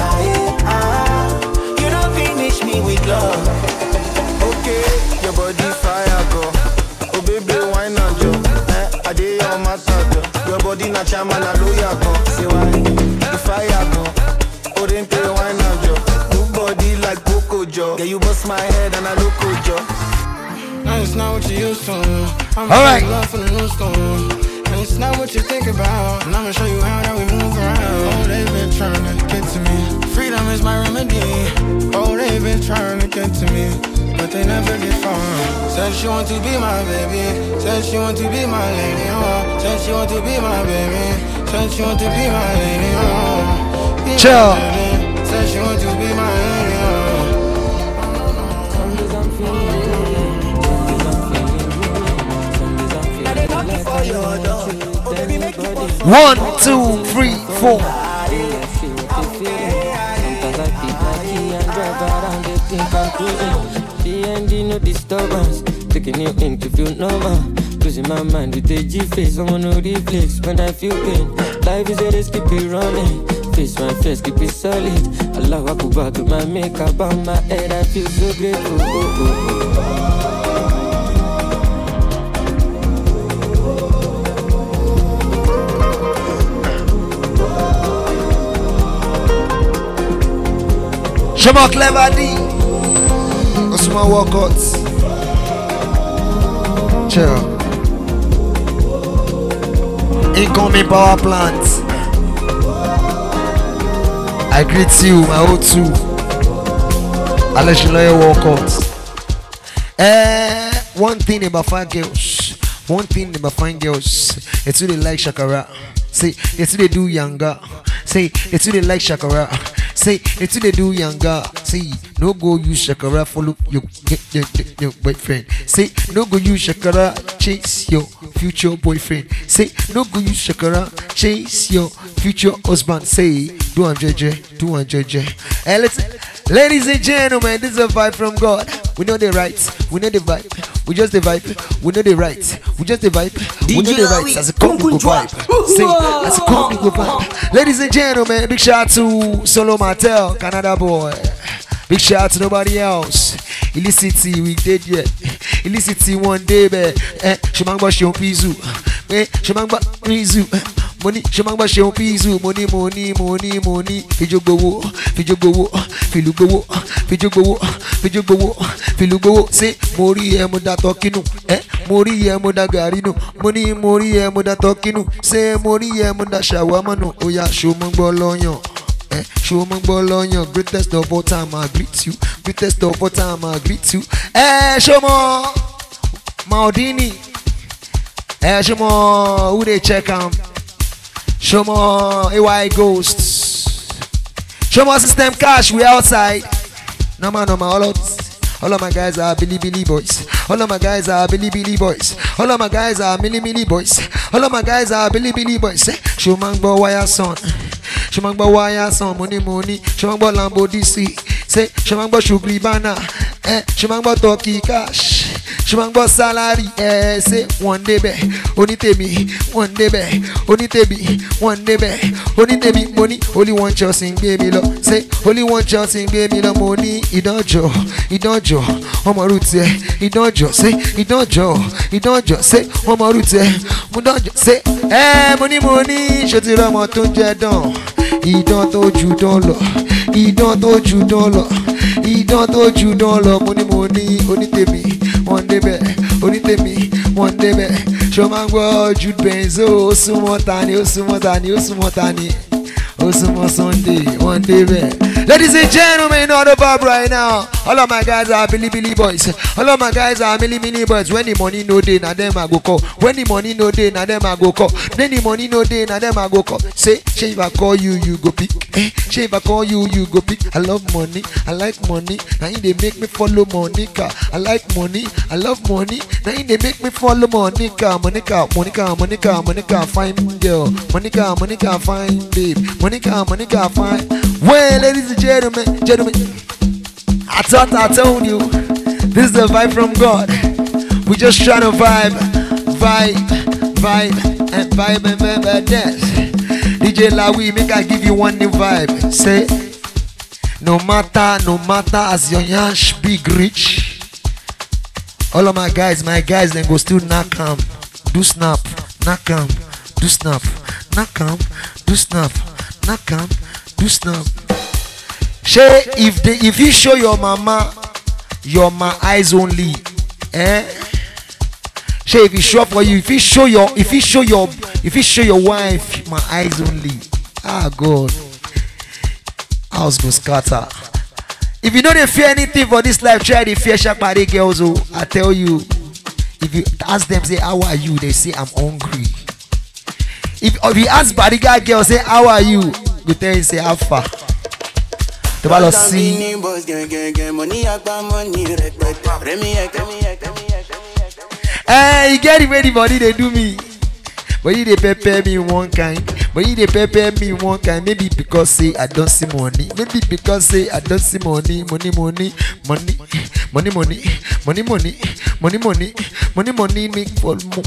you don't finish me with love. Okay, your body fire go. Oh baby, why not jo? Eh, I did your matter. Your body na chama na loya go. Say why? The fire go. Oh then pay why not jo? Nobody like Coco Jo. Yeah, you bust my head and I look Jo. And it's not what you used to. I'm all right. Love from the new school. And it's not what you think about. And I'ma show you how that we move around. Oh, they've been trying to get to me. Freedom is my remedy. Oh, they've been trying to get to me, but they never get far. Said she want to be my baby. Said she want to be my lady. Oh, said she want to be my baby. Said she want to be my lady. Oh, be Chill. my lady. Said she want to be my lady. Oh. One, two, three, four. The end, no disturbance. Taking you in to feel normal. Losing my mind with a G face. I wanna reflex when I feel pain. Life is a risk, keep it running. Face my face, keep it solid. Allah Akbar to my makeup on my head. I feel so grateful. Oh, oh, oh. Shema Clever D. Osuma Walkouts. Chill. Incoming power plant. I greet you, my O two. Alex Loye Walkouts. Eh, one thing about fine girls. One thing about fine girls. It's really like Shakara. Say, it's really do younger. Say, it's really like Shakara. Say, it's they do younger. Say, no go use Shakara follow your, your, your, your boyfriend. Say, no go use Shakara chase your future boyfriend. Say, no go use Shakara chase your future husband. Say, do one J J, do one J J. Hey, listen, ladies and gentlemen, this is a vibe from God. We know the rights, we know the vibe. We just the vibe, we know the rights. We just the vibe, we know the rights. As a combo vibe. Say, as a combo vibe. Ladies and gentlemen, big shout out to Solo Martel, Canada boy. Big shout out to nobody else. Illicity, we did yet. Illicity one day, be. Eh, Shemangba Shion Pizu. Eh, Shemangba Pizu. Money, Shemangba Shion Pizu. Money, money, money, money. Fijogowo, Fijogowo, Filugowo, Fijogowo, Fijogowo, Filugowo. Say, Mori Emoda Tokinu. Eh, Mori Emoda Garino. Money, Mori Emoda Tokinu. Say, Mori Emoda Shawamano. Oya, Shomangba Lonyo. Eh, show my ball on your greatest of all time. I greet you, greatest of all time. I greet you. Eh, show more Maudini. Eh, show more who they check on. Show more A Y Ghosts. Show more System Cash. We outside. No man, no man. All of all of my guys are Billy Billy boys. All of my guys are Billy Billy boys. All of my guys are Millie Millie boys. All of my guys are Billy Billy boys. Show man boy wire son. Shemangba wire son, money money. Shemangba Lambo D C. Say Shemangba Shugri Bana. Eh, Shemangba Toki Cash. ṣùgbọ́n gbọ́ sálárì ẹ̀ ṣe wọ́n débẹ̀ onítèmi wọ́n débẹ̀ onítèmi wọ́n débẹ̀ onítèmi mo ní only one chance ń gbé mi lọ ṣe only one chance ń gbé mi lọ mo ní ìdánjọ́ ìdánjọ́ ọmọ rú tiẹ̀ ìdánjọ́ ṣe ìdánjọ́ ìdánjọ́ ṣe ọmọ rú tiẹ̀ mo dánjọ́ ṣe ẹ̀ mo ní mo ní ṣòtìrọ̀ ọmọ tó ń jẹ́ dán ìdán tó ju dán lọ ìdán tó ju dán lọ ìdán tó ju dán lọ mo ní mo ní onítèmi wọ́n débẹ̀ onítèmi wọ́n débẹ̀ ṣé o máa ń gbọ́ Jude Benzo ó súnmọ́ ta ni ó súnmọ́ ta ni ó súnmọ́ ta ni ó súnmọ́ Sunday wọ́n débẹ̀. Ladies and gentlemen, all the vibe right now. All of my guys are Billy Billy boys. All of my guys are Millie Millie boys. When the money no day, now them I go call. When the money no day, now them I go call. Then the money no day, now them I go call. Say, say if I call you, you go pick. Eh? Say if I call you, you go pick. I love money. I like money. Now they make me follow Monica. I like money. I love money. Now they make me follow Monica. Monica, Monica, Monica, Monica, fine girl. Monica, Monica, fine babe. Monica, Monica, fine. Well, ladies and gentlemen, gentlemen, I thought I told you, this is the vibe from God. We just trying to vibe, vibe, vibe, and vibe and vibe and dance. D J Lawi, make I give you one new vibe. Say, no matter, no matter as your yash big rich. All of my guys, my guys, then go still knock 'em, do snap, knock 'em, do snap, knock 'em, do snap, knock 'em, do snap. Shay, if they, if you show your mama, your my eyes only, eh? Shay, if you show for you, if you show your, if you show your, if you show your wife, my eyes only. Ah God, house go scatter. If you don't fear anything for this life, try to fear Shakpari girls. Oh, I tell you, if you ask them, say how are you, they say I'm hungry. If, if you ask bodyguard girls, say how are you, you tell you say how far. The ball see. Hey, you get it ready, body they do me. But you they prepare me one kind. But you they prepare me one kind. Maybe because say I don't see money. Maybe because say I don't see money. Money, money, money, money, money, money, money, money, money, money, money, make for more.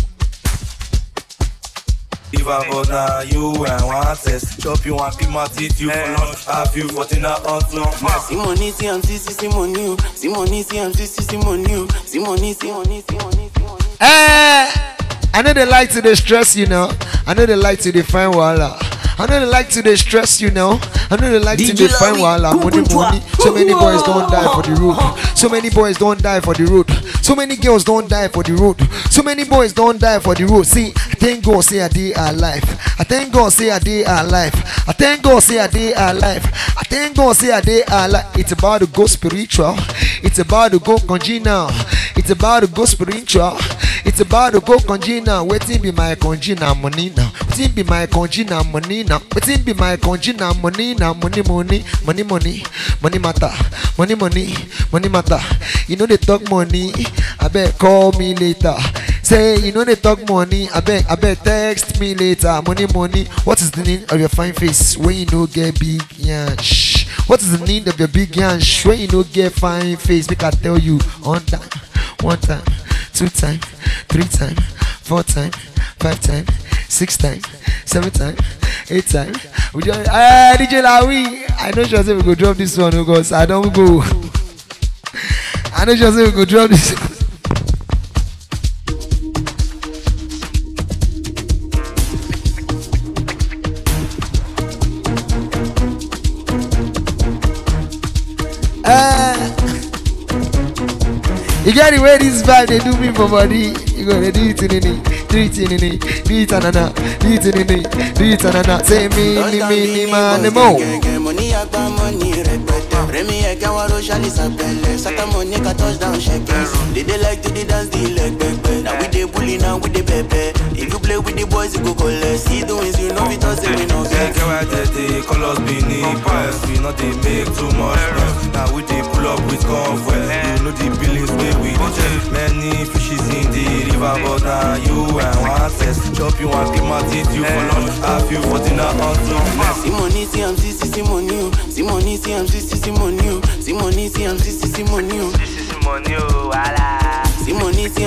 If I go now, you and one test. Chop you and pick my teeth, you for lunch. Have you fourteen out on long. Simoni, see, I'm see, Simoni. Simoni, see, I'm see, Simoni. Simoni, Simoni, Simoni, Simoni. Eh, I know they like to distress you now. I know they like to define wala. I know they like to distress you now. I know they like to define wala. Money, money. So many boys don't die for the road. So many boys don't die for the road. So many girls don't die for the road. So many boys don't die for the road. See, I thank God say a day alive. I thank God say a day alive. I thank God say a day alive. I thank God say a day alive. It's about to go spiritual. It's about to go congenial. It's about to go spiritual. It's about to go congenial. Waiting be my congenial money now. Waiting be my congenial money now. Waiting be my congenial money now. Money, money, money, money, money matter. Money, money, money matter. You know they talk money. I bet call me later. Say you know they talk money. I bet I bet text me later. Money, money. What is the need of your fine face when you know get big yansh? What is the need of your big yansh when you know get fine face? Make I tell you on time, one time, two time, three time, four time, five time, six time, seven time, eight time. We just ah D J Lawi. I know sure say we go drop this one because I don't go. I know sure say we go drop this. Uh, you get the way this vibe they do me for body. You go to do it in it, do it in it, do it anana, do it in it, do it anana. Say me, me, me, me, man, the mo. Money, I got money, Remy, I got what Roshali Sapele. Saka money, I touchdown shakers. They they like to the dance, the leg back. Now we they bully, now we they pepe. If you play with the boys, you go collect. See doings, you know it doesn't mean no get. The colors beneath us, we not they make too much noise. Now we they pull up with comfort. You know the billings way we check. Many fishes in the river, but now you and one test. Chop you and pick my teeth, you for lunch. Have you fourteen out on long. Simoni, see, I'm see, Simoni. Simoni, see, I'm see, Simoni. Simoni, see, I'm see, Simoni. This is money, wala. Simoni,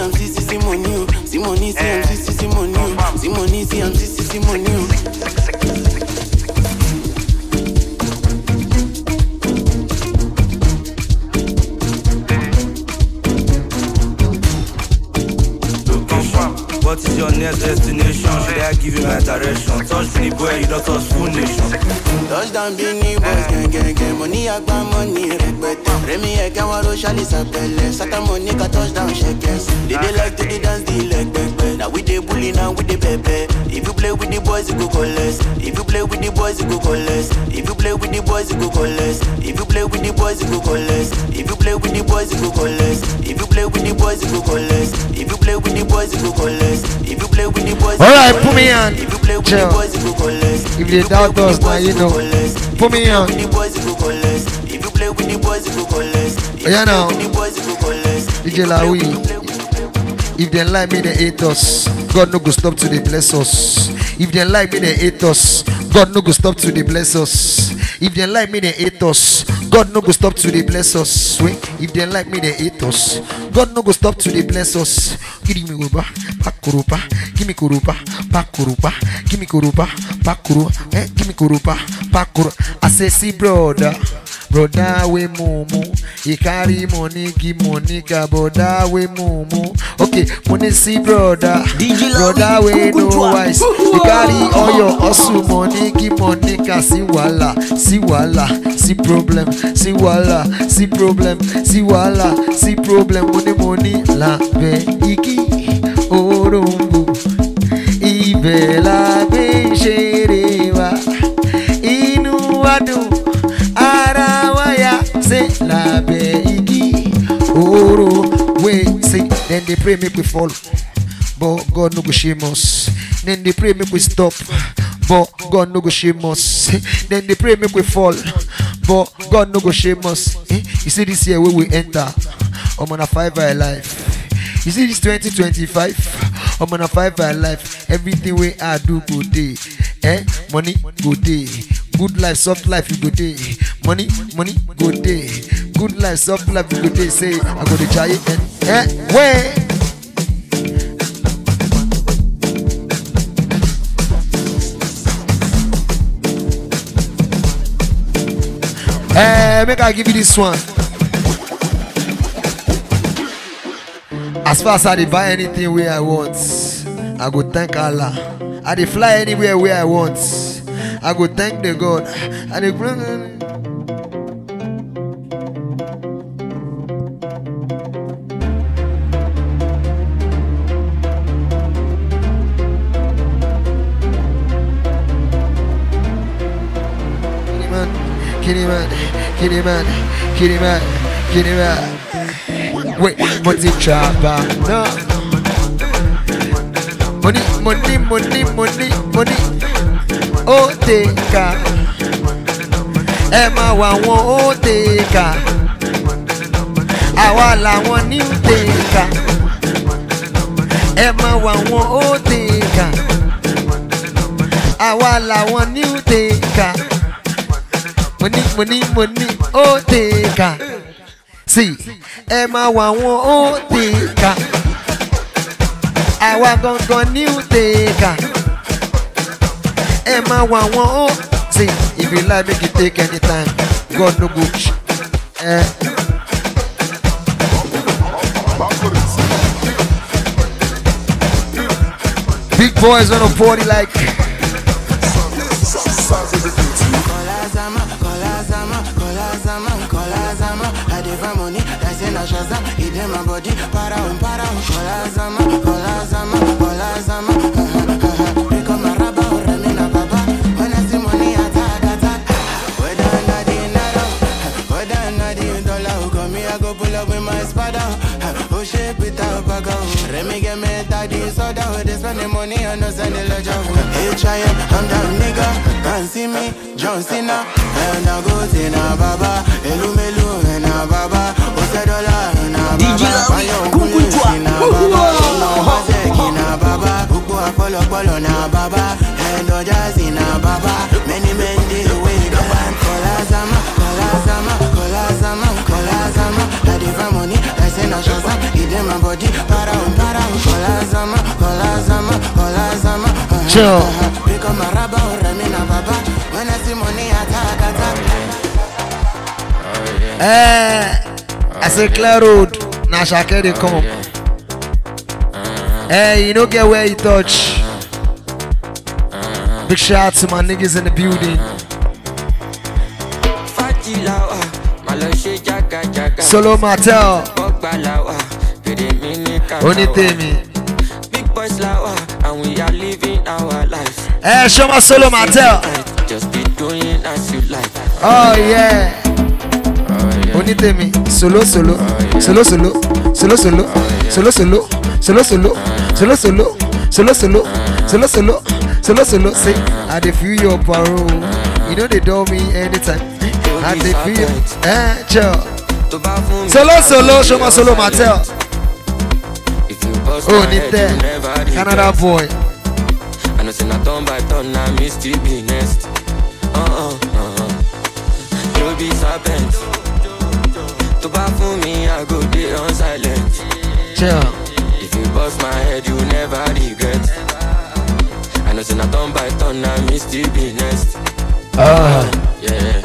what is your next destination? Should I give you my direction? Touch me, boy, you don't touch full nation. Touchdown, Beanie Boys, gang, gang, gang. Money, agba, money, respect. Remy, I can't want to shally sapele. Sata money, ka touchdown, shakers. They they like to the dance, the leg, back, back. Now we they bully, now we they pepe. If you play with the boys, you go less. If you play with the boys, you go less. If you play with the boys, you go less. If you play with the boys, you go less. If you play with the boys, you go less. If you play with the boys, you go less. If you play with the boys, you go less. If you play with the boys, all right, put me on. If you play with the boys, you go less. If they doubt us, now you know. Put me on. If you play with the boys, you go less. If you play with the boys, you go less. Yeah, now. D J Lawi. If they like me, they hate us. God no go stop to they bless us. If they like me, they hate us. God no go stop to they bless us. If they like me, they hate us. God no go stop to they bless us. Wait, if they like me, they hate us. God no go stop to they bless us. Give me kurupa, pak kurupa. Give me kurupa, pak kurupa. Give me kurupa, pak kuru. Eh, give me kurupa, pak kuru. I say, see brother. Brother we mumu, he carry money, give money, ka brother we mumu. Okay, money see brother, brother we no wise. He carry all your hustle money, give money, ka see wala, see wala, see problem, see wala, see problem, see wala, see problem. Money money la be iki orumbu, ibe la be sherewa, inu adu. Say la beigi oro wait say then they pray make we fall but God no go shame us. Then they pray make we stop but God no go shame us. Then they pray make we fall but God no go shame us. Eh? You see this year where we enter, I'm on a five by life. You see this twenty twenty-five, I'm on a five by life. Everything we I do good day, eh? Money good day. Good life, soft life, you go day. Money, money, good day. Good life, soft life, you go day. Say, I go to giant and eh, where? Eh, make I give you this one. As far as I dey buy anything where I want, I go thank Allah. I dey fly anywhere where I want, I go thank the God. And the Kitty man, kitty man, kitty man, kitty man. Wait, money trapper, no. Money, money, money, money, money. Oh, take a. Emma, one, oh, take a. I want one new take a. Emma, one, oh, take a. I want one new take a. Money, money, money, oh, take a. See, Emma, one, oh, take a. I want go new take a. Emma, one, oh, see, if you like, make it take anytime. God no good. Eh. Big boys on a party like. Money on us and the ledger. H I M, I'm that nigga. Can't see me, John Cena. And I go to na baba, Elumelu and na baba, Osedola and na baba, Payo Kuli na baba, No Hoseki na baba, Uku Apollo Polo na baba, and Ojazi na baba. Many men did away the band. Kola Zama, Kola Zama, Kola Zama, Kola Zama. I different money, I say na Shazam. Give them my body, para um para. Kola Zama, Kola Zama. Chill. Eh, I say clear road. Now Shaka they come. Hey, you don't get where you touch. Big shout out to my niggas in the building. Solo Martel. Onitemi. Big boys lawa, and we are living our lives. Hey, show my Solo Martel. Just be doing as you like. Oh yeah. Onitemi. Solo solo. Solo solo. Solo solo. Solo solo. Solo solo. Solo solo. Solo solo. Solo solo. Solo solo. Say, I dey feel your parole. You know they do me anytime. I dey feel you. Eh, chill. Solo solo. Show my Solo Martel. Oh, Nite, Canada boy. I know say not done by turn, I miss the business. Uh uh uh. You be serpent. To buy for me, I go day on silent. Chill. If you bust my head, you never regret. I know say not done by turn, I miss the business. Ah. Yeah.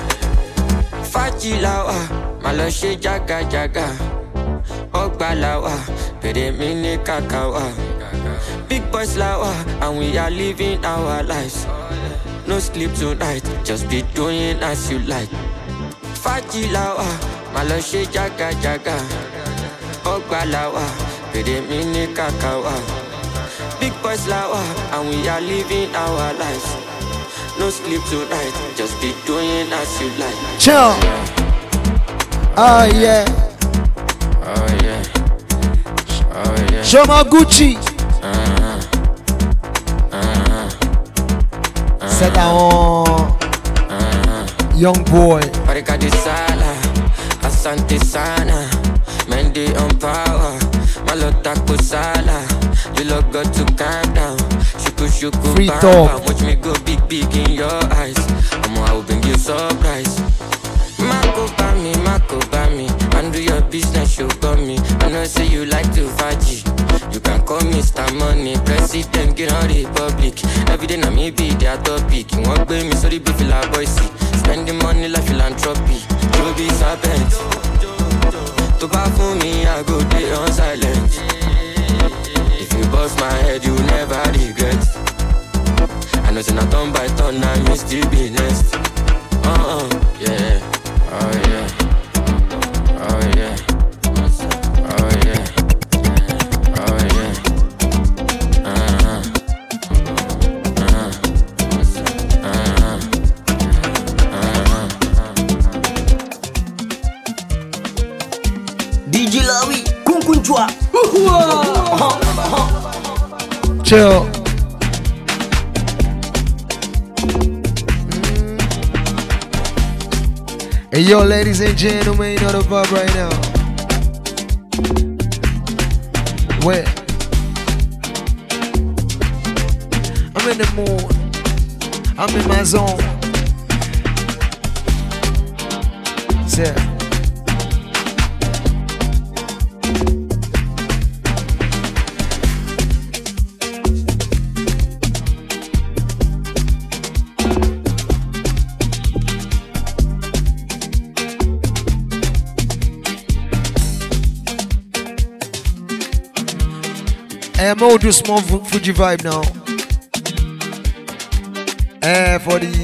Faji lawa, maloshe jaga jaga. Ogbalawa, pere mini kakawa. Big boys lawa, and we are living our lives. No sleep tonight, just be doing as you like. Faji lawa, maloshe jaga jaga. Ogbalawa, pere mini kakawa. Big boys lawa, and we are living our lives. No sleep tonight, just be doing as you like. Chill. Oh yeah. Oh yeah. Oh yeah. Show my Gucci. Uh-huh. Uh-huh. Uh-huh. Set that on. Uh-huh. Young boy. Parika de sala, asante sana. Mendy on power, malota kusala. You look got to calm down. Shuku shuku Free baba. talk. Watch me go big big in your eyes. Amo, I will bring you surprise. Mako bami, Mako bami. Handle your business, you got me. I know say you like to faji. You can call me Mister Money, President, get on Republic. Every day na me be their topic. You want me, sorry, be feel like boysy. Spending money like philanthropy. You be serpent. To buy for me, I go day on silent. If you bust my head, you never regret. I know say not done by turn, I miss the business. Uh uh, yeah. Oh yeah. Oh yeah. Oh yeah. Oh yeah. Uh-huh. Uh-huh. Uh-huh. Uh-huh. D J Lawi, Kunkunjwa. Chill. Hey yo, ladies and gentlemen, you know the vibe right now. Where? I'm in the mood. I'm in my zone. Say. I'm gonna do small Fuji vibe now. Eh, for the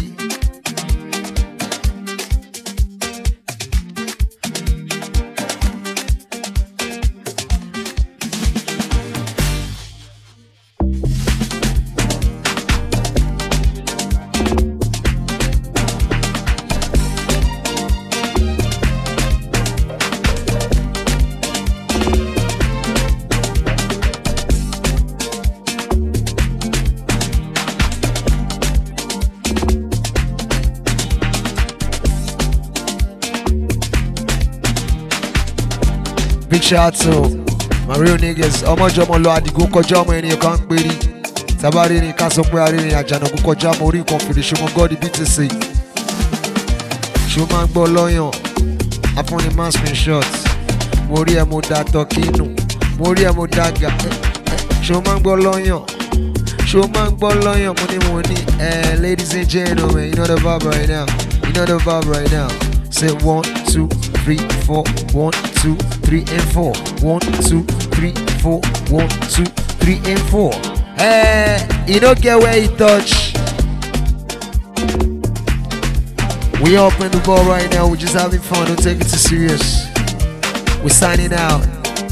big shout to my real niggas. Ọmọ jọmọ lọ àdìgún kọjá ọmọ ènìyàn kan ń péré. Tabari ni ká sọ pé arìnrìn àjànàkú kọjá mọ orí nǹkan fèrè ṣọmọ gọ́ọ̀dì bí ti sè. Ṣé o máa ń gbọ́ lọ́yàn? Afúnni máa screenshot. Mo rí ẹ mo da tọ́kì nù. Mo rí ẹ mo da gà. Ṣé o máa ń gbọ́ lọ́yàn? Ṣé o máa ń gbọ́ lọ́yàn? Mo ní mo ní. Eh, ladies and gentlemen, you know the vibe right now. You know the vibe right now. Say one, two, three, four. One, two, three, and four. One, two, three, four. One, two, three, and four. Hey, you don't get where you touch. We open the ball right now. We're just having fun. Don't take it too serious. We're signing out.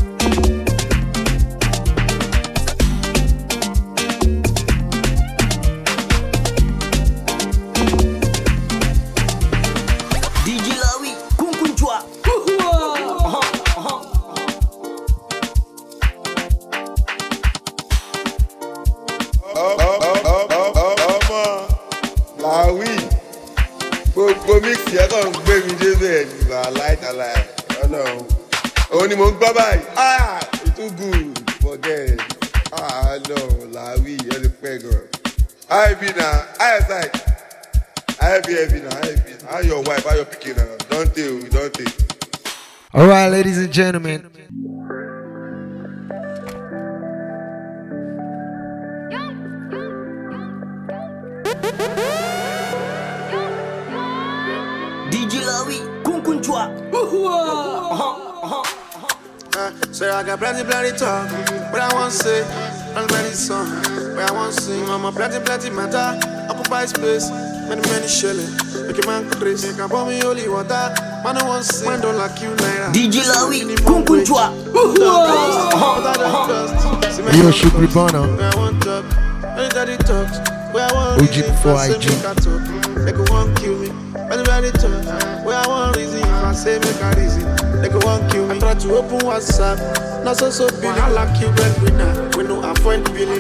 Only mon bye ah, it's too good. Forget. Ah no, la oui, elle est très girl. I be now, I say, I be heavy now, I be. How your wife, how your picking now? Don't tell, don't tell. All right, ladies and gentlemen. D J Lawi, Kunkunchwa. Uh, so I got plenty, plenty talk, but I want to say, plenty, plenty song, but I want to sing. I'm a plenty, plenty matter, occupy space, many, many shelling, make a man crazy. You can pour me holy water, man, I want to sing. Man, don't like you, naira. D J Lawi, Kunkunchwa. Yo, Shukri Bono. I want talk, anybody talks, where I want O G before I G. They go want kill me, anybody talk, where I want reason, if I say make a reason. They go want kill me. I try to open WhatsApp. Not so so big. I like you, breadwinner. We no avoid billing.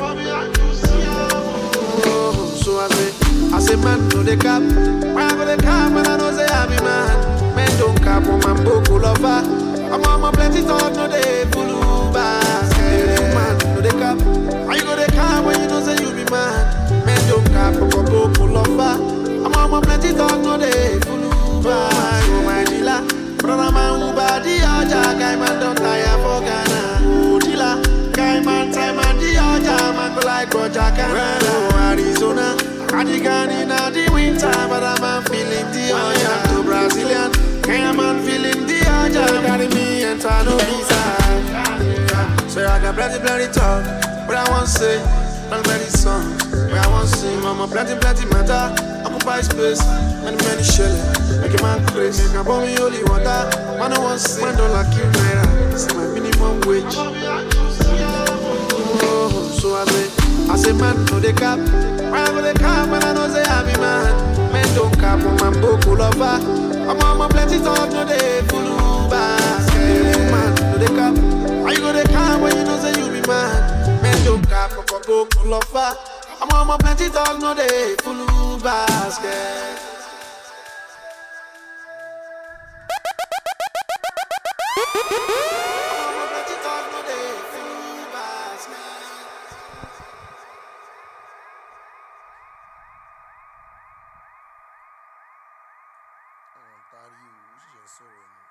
Oh, so I say, I say, man, no they cap. When I go they cap, and I know say I be man. Men don't cap on my book, lover. I'm on my plenty talk, no they full basket. Man, no they cap. How you go they cap when you know say you be man? Men don't cap on my book, lover. I'm on my plenty talk, no they full basket. Oh my dealer. Brother man, body oja, guy man don't tire for Ghana. Udila, guy man time and the oja, man go like Roger Canada. Arizona, Adigan in the winter, but I'm feeling the oja. To Brazilian, guy man feeling the oja. Carry me and turn no visa. So I got plenty, plenty talk, but I want to say, plenty, plenty songs, but I want to sing. I'm a plenty, plenty matter. Occupy space, many, many shelling. Make a man crazy. You can pour me holy water. Man, I want to sing. Man, don't like you, naira. See my minimum wage. Oh, so I say, I say, man, no they cap. When I go they cap, man, I know say I be man. Men don't cap on my book, lover. I'm on my plenty talk, no they full basket. Man, no they cap. How you go they cap when you know say you be man? Men don't cap on my book, lover. I'm on my plenty talk, no they full basket. Are you? Just so